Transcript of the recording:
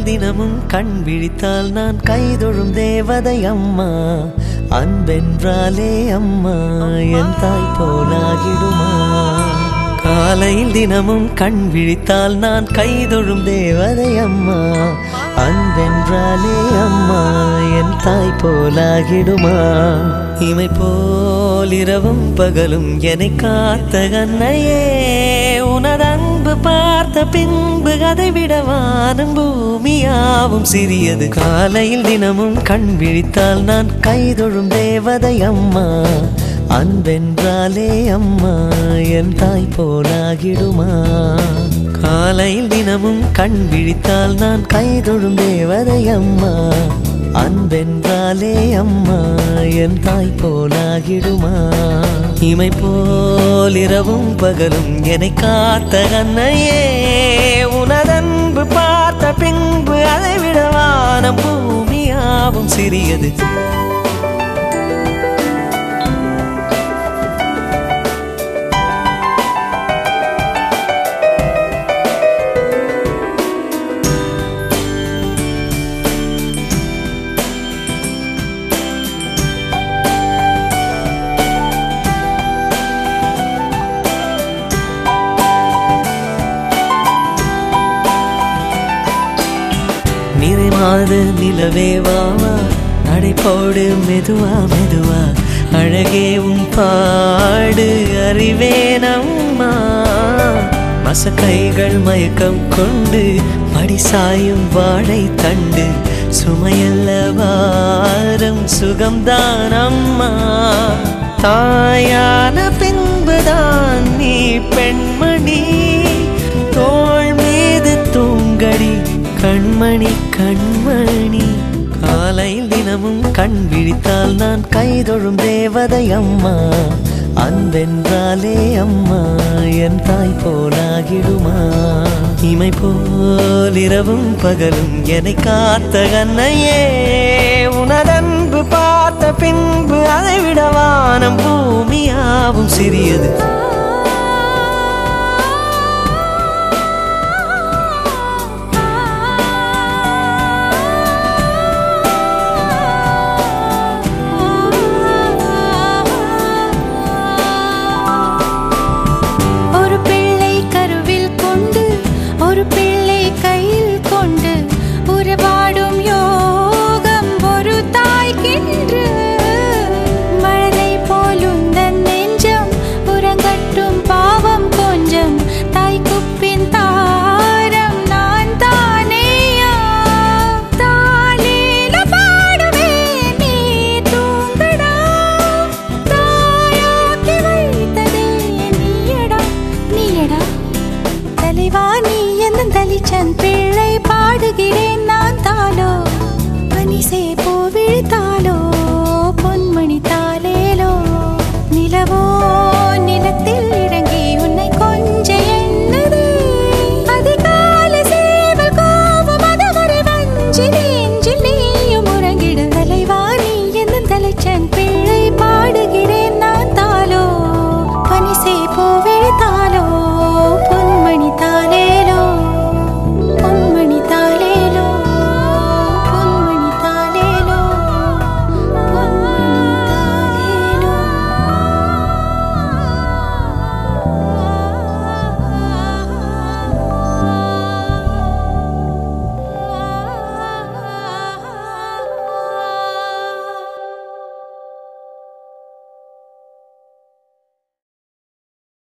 காலையில் தினமும் கண் விழித்தால் நான் கைதொழும் தேவதை அம்மா. அன்பென்றாலே அம்மா என் தாய் போலாகிடுமா. காலையில் தினமும் கண் விழித்தால் நான் கைதொழும் தேவதை அம்மா. அன்பென்றாலே அம்மா என் தாய் போலாகிடுமா. இமை போல் இரவும் பகலும் என்னை காத்த கண்ணையே, உனது அன்பு பார்த்த பின்பு அதை விட வானம் பூமியாவும் சிறியது. காலையில் தினமும் கண் விழித்தால் நான் கைதொழும் தேவதை அம்மா. அன்பென்றாலே அம்மா என் தாய் போலாகிடுமா. காலையில் தினமும் கண் விழித்தால் நான் கைதொழும் தேவதை அம்மா. அன்பென்றாலே அம்மா என் தாய் போலாகிடுமா. இமை போல் இரவும் பகலும் என்னை காத்த கண்ணையே, உனதன்பு பார்த்த பின்பு அதை விட வானம் பூமியாவும் சிறியது. நிறைமாத நிலவே வாவா, நடைபோடு மெதுவா மெதுவா, அழகே உன் பாடு அறிவேனம்மா. மசக்கைகள் மயக்கம் கொண்டு மடிசாயும் வாழை தண்டு, சுமையல்ல வாரம் சுகம்தான் அம்மா. தாயான பின்புதான் நீ பெண்மணி, தோள் மீது தூங்கடி கண்மணி கண்மணி. காலையில் தினமும் கண் விழித்தால் நான் கைதொழும் தேவதை அம்மா. அன்பென்றாலே அம்மா என் தாய் போலாகிடுமா. இமை போல் இரவும் பகலும் என்னை காத்த கண்ணையே, உனதன்பு பார்த்த பின்பு அதை விட வானம் பூமியாவும் சிறியது. பிள்ளை பாடுகிறேன் நான் தாளோ, பனிசே பூவிழித்தா